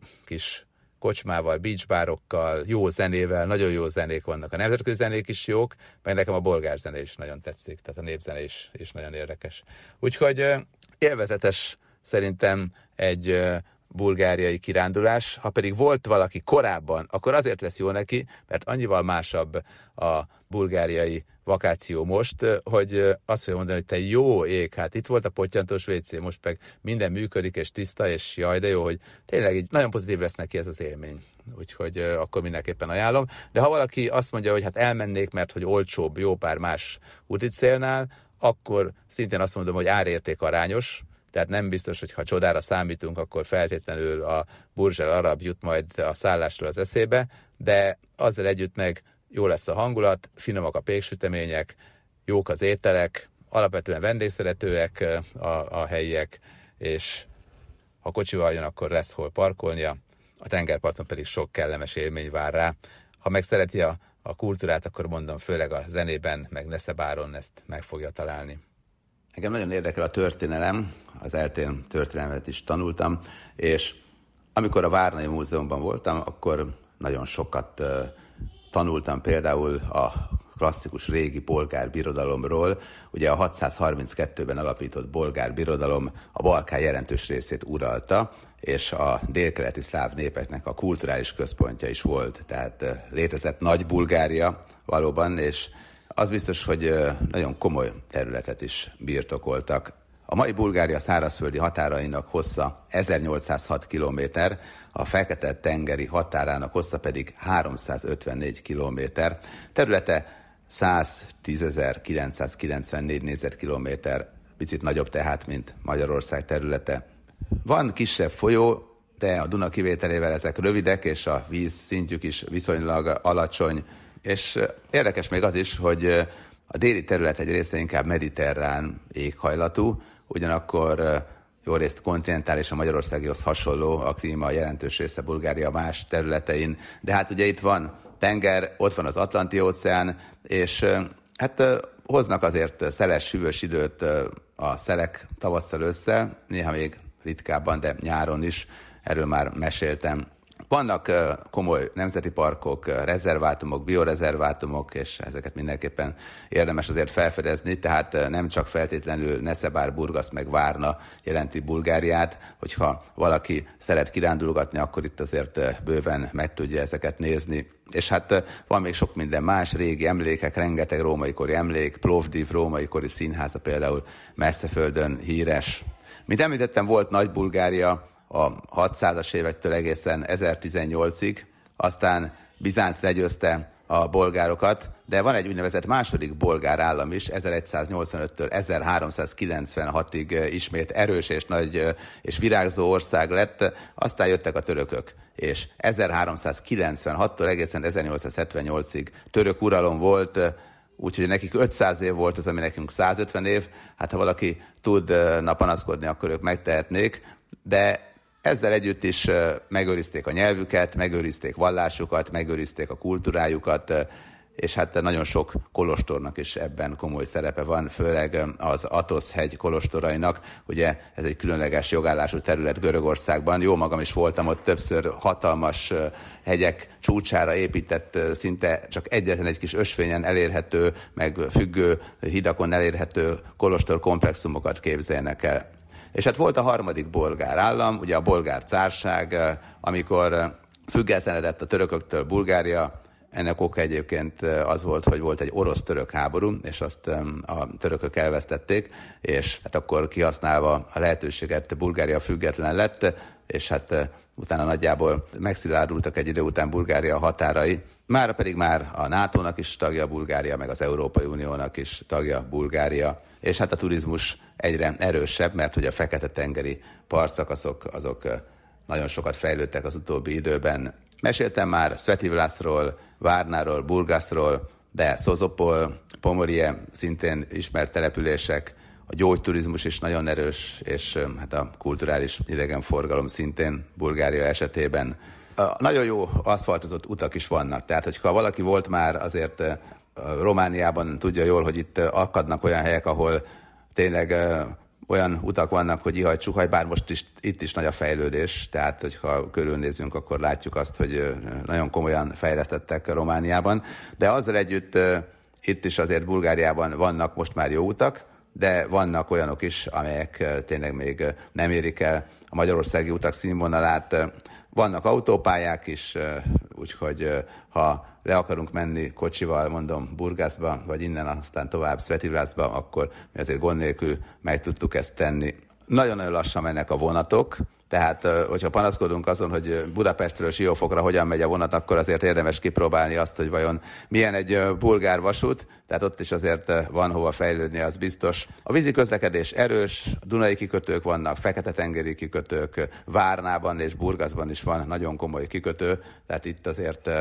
[SPEAKER 1] kis kocsmával, beachbárokkal, jó zenével, nagyon jó zenék vannak. A nemzetközi zenék is jók, meg nekem a bolgár zene is nagyon tetszik, tehát a népzene is nagyon érdekes. Úgyhogy élvezetes szerintem egy bulgáriai kirándulás. Ha pedig volt valaki korábban, akkor azért lesz jó neki, mert annyival másabb a bulgáriai vakáció most, hogy azt fogja mondani, hogy te jó ég, hát itt volt a pottyantós WC, most meg minden működik és tiszta, és jaj, de jó, hogy tényleg így nagyon pozitív lesz neki ez az élmény. Úgyhogy akkor mindenképpen ajánlom. De ha valaki azt mondja, hogy hát elmennék, mert hogy olcsóbb jó pár más úticélnál, akkor szintén azt mondom, hogy árérték arányos, tehát nem biztos, hogy ha csodára számítunk, akkor feltétlenül a Burj Al Arab jut majd a szállásról az eszébe, de azzal együtt meg jó lesz a hangulat, finomak a péksütemények, jók az ételek, alapvetően vendégszeretőek a helyiek, és ha kocsival jön, akkor lesz hol parkolnia, a tengerparton pedig sok kellemes élmény vár rá. Ha meg szereti a kultúrát, akkor mondom, főleg a zenében, meg Nesebáron ezt meg fogja találni. Engem nagyon érdekel a történelem, az eltén történelmet is tanultam, és amikor a Várnai Múzeumban voltam, akkor nagyon sokat tanultam például a klasszikus régi bolgár birodalomról. Ugye a 632-ben alapított bolgár birodalom a Balkán jelentős részét uralta, és a délkeleti szláv népeknek a kulturális központja is volt. Tehát létezett Nagy Bulgária valóban, és az biztos, hogy nagyon komoly területet is birtokoltak. A mai Bulgária szárazföldi határainak hossza 1806 km, a Fekete-tengeri határának hossza pedig 354 km. Területe 110.994 négyzetkilométer, picit nagyobb tehát, mint Magyarország területe. Van kisebb folyó, de a Duna kivételével ezek rövidek, és a víz szintjük is viszonylag alacsony. És érdekes még az is, hogy a déli terület egy része inkább mediterrán éghajlatú, ugyanakkor jó részt kontinentális, a Magyarországihoz hasonló a klíma jelentős része Bulgária más területein, de hát ugye itt van tenger, ott van az Atlanti-óceán, és hát hoznak azért szeles, hűvös időt a szelek tavasszal össze, néha még ritkábban, de nyáron is, erről már meséltem. Vannak komoly nemzeti parkok, rezervátumok, biorezervátumok, és ezeket mindenképpen érdemes azért felfedezni, tehát nem csak feltétlenül Nesebár, Burgas meg Várna jelenti Bulgáriát, hogyha valaki szeret kirándulgatni, akkor itt azért bőven meg tudja ezeket nézni. És hát van még sok minden más, régi emlékek, rengeteg római-kori emlék, Plovdiv római-kori színháza például Messzeföldön híres. Mint említettem, volt Nagy-Bulgária a 600-as évektől egészen 1018-ig, aztán Bizánc legyőzte a bolgárokat, de van egy úgynevezett második bolgár állam is, 1185-től 1396-ig ismét erős és nagy és virágzó ország lett, aztán jöttek a törökök, és 1396-tól egészen 1878-ig török uralom volt, úgyhogy nekik 500 év volt az, ami nekünk 150 év, hát ha valaki tudna panaszkodni, akkor ők megtehetnék, de ezzel együtt is megőrizték a nyelvüket, megőrizték vallásukat, megőrizték a kultúrájukat, és hát nagyon sok kolostornak is ebben komoly szerepe van, főleg az Atosz-hegy kolostorainak. Ugye ez egy különleges jogállású terület Görögországban. Jó magam is voltam ott többször, hatalmas hegyek csúcsára épített, szinte csak egyetlen egy kis ösvényen elérhető, meg függő hidakon elérhető kolostor komplexumokat képzeljenek el. És hát volt a harmadik bolgár állam, ugye a bolgár cárság, amikor függetlenedett a törököktől Bulgária, Ennek oka egyébként az volt, hogy volt egy orosz-török háború, és azt a törökök elvesztették, és hát akkor kihasználva a lehetőséget Bulgária független lett, és hát utána nagyjából megszilárdultak egy idő után Bulgária határai, mára pedig már a NATO-nak is tagja Bulgária, meg az Európai Uniónak is tagja Bulgária, és hát a turizmus egyre erősebb, mert hogy a Fekete-tengeri partszakaszok azok nagyon sokat fejlődtek az utóbbi időben. Meséltem már Svetivlászról, Várnáról, Burgaszról, de Szozopol, Pomorie szintén ismert települések, a gyógyturizmus is nagyon erős, és hát a kulturális idegenforgalom szintén Bulgária esetében. Nagyon jó aszfaltozott utak is vannak, tehát hogyha valaki volt már, azért Romániában tudja jól, hogy itt akadnak olyan helyek, ahol tényleg olyan utak vannak, hogy ihaj-csuhaj, bár most is, itt is nagy a fejlődés, tehát hogyha körülnézünk, akkor látjuk azt, hogy nagyon komolyan fejlesztettek Romániában, de azzal együtt itt is azért Bulgáriában vannak most már jó utak, de vannak olyanok is, amelyek tényleg még nem érik el a magyarországi utak színvonalát. Vannak autópályák is, úgyhogy ha le akarunk menni kocsival, mondom, Burgaszba, vagy innen aztán tovább Svetivlászba, akkor mi azért gond nélkül meg tudtuk ezt tenni. Nagyon-nagyon lassan mennek a vonatok, tehát hogyha panaszkodunk azon, hogy Budapestről Siófokra hogyan megy a vonat, akkor azért érdemes kipróbálni azt, hogy vajon milyen egy bulgár vasút, tehát ott is azért van hova fejlődni, az biztos. A vízi közlekedés erős, Dunai kikötők vannak, Fekete-tengeri kikötők, Várnában és Burgaszban is van nagyon komoly kikötő, tehát itt azért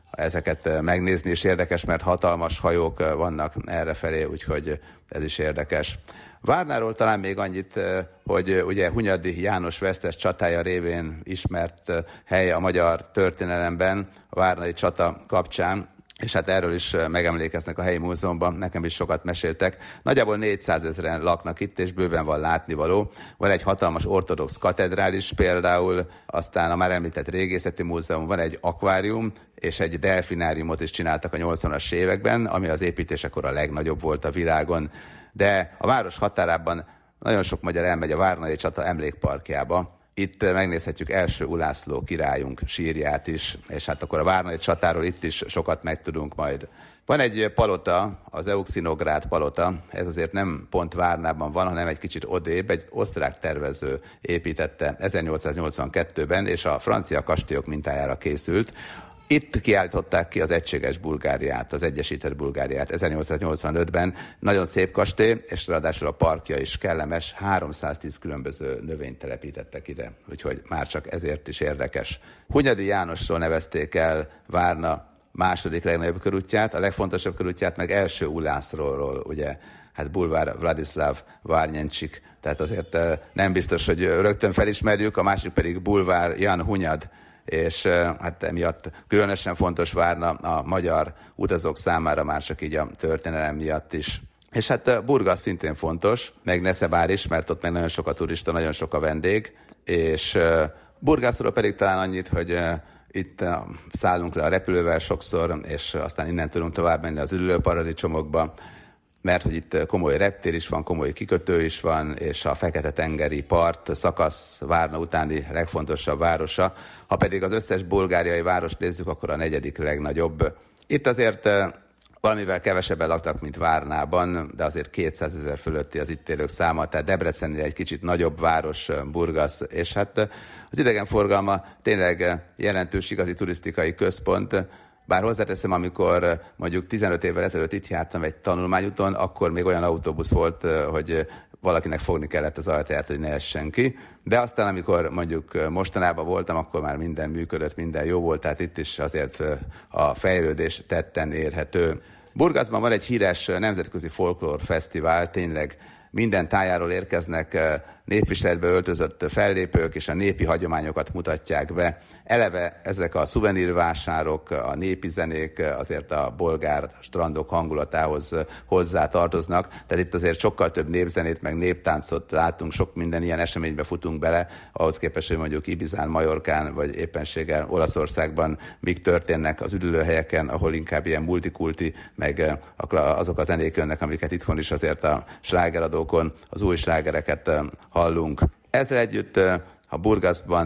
[SPEAKER 1] ezeket megnézni is érdekes, mert hatalmas hajók vannak errefelé, úgyhogy ez is érdekes. Várnáról talán még annyit, hogy ugye Hunyadi János vesztes csatája révén ismert hely a magyar történelemben, a várnai csata kapcsán, és hát erről is megemlékeznek a helyi múzeumban, nekem is sokat meséltek. Nagyjából 400 000 laknak itt, és bőven van látnivaló. Van egy hatalmas ortodox katedrális például, aztán a már említett régészeti múzeum, van egy akvárium, és egy delfináriumot is csináltak a 80-as években, ami az építésekor a legnagyobb volt a világon. De a város határában nagyon sok magyar elmegy a Várnai csata emlékparkjába. Itt megnézhetjük első Ulászló királyunk sírját is, és hát akkor a Várnai csatáról itt is sokat megtudunk majd. Van egy palota, az Euxinográd palota, ez azért nem pont Várnában van, hanem egy kicsit odébb, egy osztrák tervező építette 1882-ben, és a francia kastélyok mintájára készült. Itt kiállították ki az egységes Bulgáriát, az egyesített Bulgáriát 1885-ben. Nagyon szép kastély, és ráadásul a parkja is kellemes, 310 különböző növényt telepítettek ide, úgyhogy már csak ezért is érdekes. Hunyadi Jánosról nevezték el Várna második legnagyobb körútját, a legfontosabb körútját meg első Ulászlóról, ugye, hát Bulvár Vladislav Várnyencsik, tehát azért nem biztos, hogy rögtön felismerjük, a másik pedig Bulvár Jan Hunyad, és hát emiatt különösen fontos Várna a magyar utazók számára, már csak így a történelem miatt is. És hát Burgasz szintén fontos, meg Neszebár is, mert ott meg nagyon sok a turista, nagyon sok a vendég, és Burgaszról pedig talán annyit, hogy itt szállunk le a repülővel sokszor, és aztán innen tudunk tovább menni az üdülőparadicsomokba, mert hogy itt komoly reptér is van, komoly kikötő is van, és a Fekete-tengeri part szakasz Várna utáni legfontosabb városa. Ha pedig az összes bulgáriai várost nézzük, akkor a negyedik legnagyobb. Itt azért valamivel kevesebben laktak, mint Várnában, de azért 200 000 fölötti az itt élők száma, tehát Debrecennél egy kicsit nagyobb város Burgasz, és hát az idegenforgalma tényleg jelentős igazi turisztikai központ. Bár hozzáteszem, amikor mondjuk 15 évvel ezelőtt itt jártam egy tanulmányúton, akkor még olyan autóbusz volt, hogy valakinek fogni kellett az ajtaját, hogy ne essen ki. De aztán, amikor mondjuk mostanában voltam, akkor már minden működött, minden jó volt, tehát itt is azért a fejlődés tetten érhető. Burgaszban van egy híres nemzetközi folklórfesztivál, tényleg minden tájáról érkeznek népviseletbe öltözött fellépők, és a népi hagyományokat mutatják be. Eleve ezek a szuvenírvásárok, a népi zenék azért a bolgár strandok hangulatához hozzá tartoznak, tehát itt azért sokkal több népzenét, meg néptáncot látunk, sok minden ilyen eseménybe futunk bele, ahhoz képest, hogy mondjuk Ibizán, Majorkán, vagy éppenséggel Olaszországban mik történnek az üdülőhelyeken, ahol inkább ilyen multikulti, meg azok a zenék jönnek, amiket itthon is azért a slágeradókon az új slágereket hallunk. Ezzel együtt, ha Burgaszban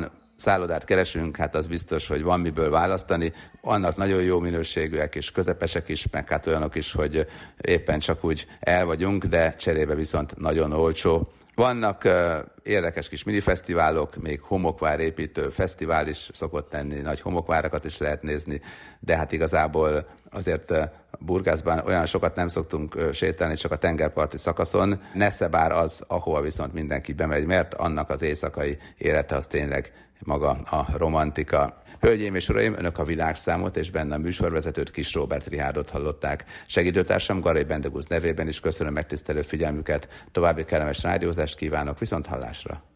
[SPEAKER 1] szállodát keresünk, hát az biztos, hogy van miből választani. Vannak nagyon jó minőségűek és közepesek is, meg hát olyanok is, hogy éppen csak úgy el vagyunk, de cserébe viszont nagyon olcsó. Vannak érdekes kis minifesztiválok, még homokvárépítő fesztivál is szokott tenni, nagy homokvárakat is lehet nézni, de hát igazából azért Burgászban olyan sokat nem szoktunk sétálni, csak a tengerparti szakaszon. Neszebár az, ahova viszont mindenki bemegy, mert annak az éjszakai élete az tényleg maga a romantika. Hölgyeim és uraim, önök a Világszámot és benne a műsorvezetőt, Kis Róbert Richárdot hallották. Segítőtársam Garai Bendegúz nevében is köszönöm megtisztelő figyelmüket, további kellemes rádiózást kívánok, viszont hallásra!